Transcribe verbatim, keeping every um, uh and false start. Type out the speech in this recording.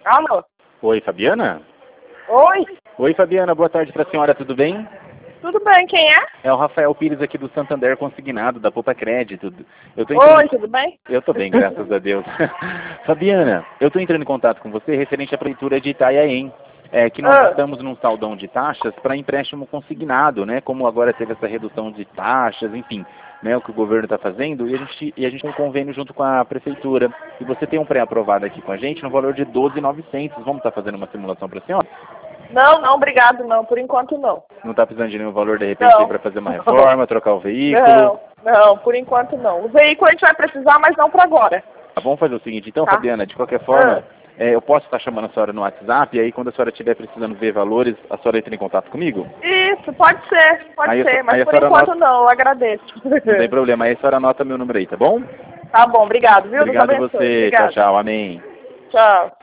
Alô? Oi, Fabiana? Oi? Oi, Fabiana, boa tarde para a senhora, tudo bem? Tudo bem, quem é? É o Rafael Pires aqui do Santander Consignado, da Poupa Crédito. Eu tô Oi, entrando... tudo bem? Eu tô bem, graças a Deus. Fabiana, eu tô entrando em contato com você referente à prefeitura de Itanhaém. É que nós Ah. estamos num saldão de taxas para empréstimo consignado, né? Como agora teve essa redução de taxas, enfim, né? O que o governo está fazendo, e a gente e a gente tem um convênio junto com a prefeitura. E você tem um pré-aprovado aqui com a gente no valor de doze mil e novecentos. Vamos estar fazendo uma simulação para a senhora? Não, não, obrigado, não. Por enquanto, não. Não está precisando de nenhum valor de repente para fazer uma reforma, trocar o veículo? Não, não, por enquanto não. O veículo a gente vai precisar, mas não para agora. Tá, vamos fazer o seguinte, então, Tá. Fabiana, de qualquer forma, Ah. é, eu posso estar chamando a senhora no WhatsApp, e aí quando a senhora estiver precisando ver valores, a senhora entra em contato comigo? Isso, pode ser, pode Aí ser, eu- mas aí a por senhora enquanto anota- não, eu agradeço. Não tem problema, aí a senhora anota meu número aí, tá bom? Tá bom, obrigado, viu? Deus Obrigado a abençoe. você, Obrigado. tchau, tchau, amém. Tchau.